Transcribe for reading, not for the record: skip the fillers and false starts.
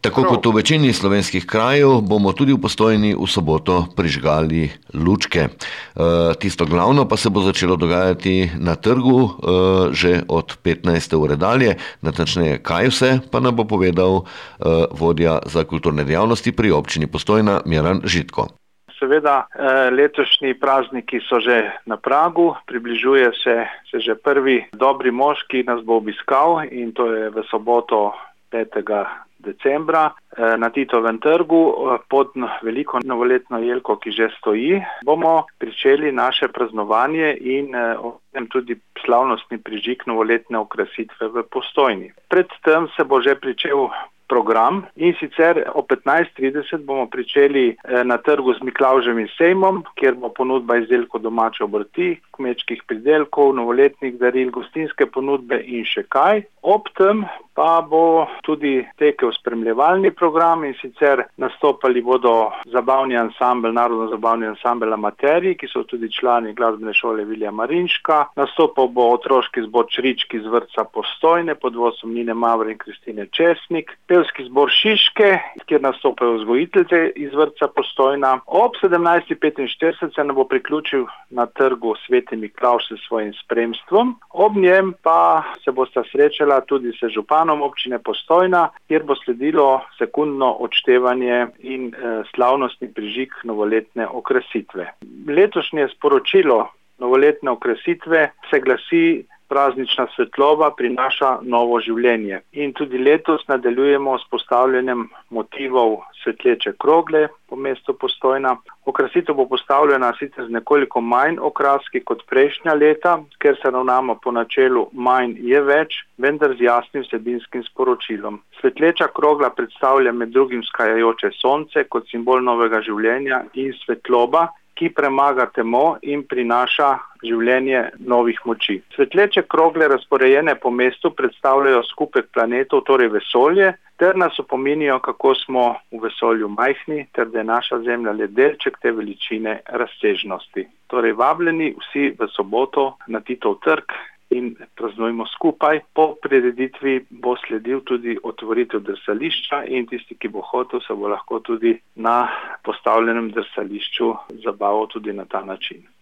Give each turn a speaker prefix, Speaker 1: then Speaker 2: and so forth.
Speaker 1: Tako kot v večini slovenskih krajev, bomo tudi v Postojni v soboto prižgali lučke. Tisto glavno pa se bo začelo dogajati na trgu že od 15. ure dalje. Natančneje, kaj vse, pa nam bo povedal vodja za kulturne dejavnosti pri občini Postojna Miran Žitko.
Speaker 2: Seveda, letošnji prazniki so že na pragu, približuje se že prvi dobri mož, ki nas bo obiskal, in to je v soboto 5. decembra na Titovem trgu pod veliko novoletno jelko, ki že stoji. Bomo pričeli naše praznovanje in tudi slavnostni prižig novoletne okrasitve v Postojni. Predtem se bo že pričel program, in sicer o 15:30 bomo pričeli na trgu z Miklavževim sejmom, kjer bo ponudba izdelkov domače obrti, kmečkih pridelkov, novoletnih daril, gostinske ponudbe in še kaj. Ob tem pa bo tudi tekel spremljevalni program, in sicer nastopali bodo zabavni ansambel, narodno-zabavni ansambel Amateri, ki so tudi člani glasbene šole Vilija Marinška. Nastopal bo otroški zbor Črički iz vrtca Postojne pod vodstvom Nine Mavre in Kristine Česnik, pevski zbor Šiške, kjer nastopajo vzgojiteljice iz vrtca Postojna. Ob 17:45 se nam bo priključil na trgu Sveti Miklavž s svojim spremstvom. Ob njem pa se bosta srečala tudi s županom občine Postojna, kjer bo sledilo sekundno odštevanje in slavnostni prižig novoletne okrasitve. Letošnje sporočilo novoletne okrasitve se glasi: praznična svetloba prinaša novo življenje. In tudi letos nadaljujemo s postavljanjem motivov svetleče krogle po mestu Postojna. Okrasitev bo postavljena sicer z nekoliko manj okraski kot prejšnja leta, ker se ravnamo po načelu manj je več, vendar z jasnim vsebinskim sporočilom. Svetleča krogla predstavlja med drugim vzhajajoče sonce kot simbol novega življenja in svetloba, ki premaga temo in prinaša življenje novih moči. Svetleče krogle, razporejene po mestu, predstavljajo skupek planetov, torej vesolje, ter nas opominijo, kako smo v vesolju majhni, ter da je naša Zemlja le delček te veličine razsežnosti. Torej vabljeni vsi v soboto na Titov trg in praznujmo skupaj. Po prireditvi bo sledil tudi otvoritev drsališča in tisti, ki bo hotel, se bo lahko tudi na postavljenem drsališču zabaval tudi na ta način.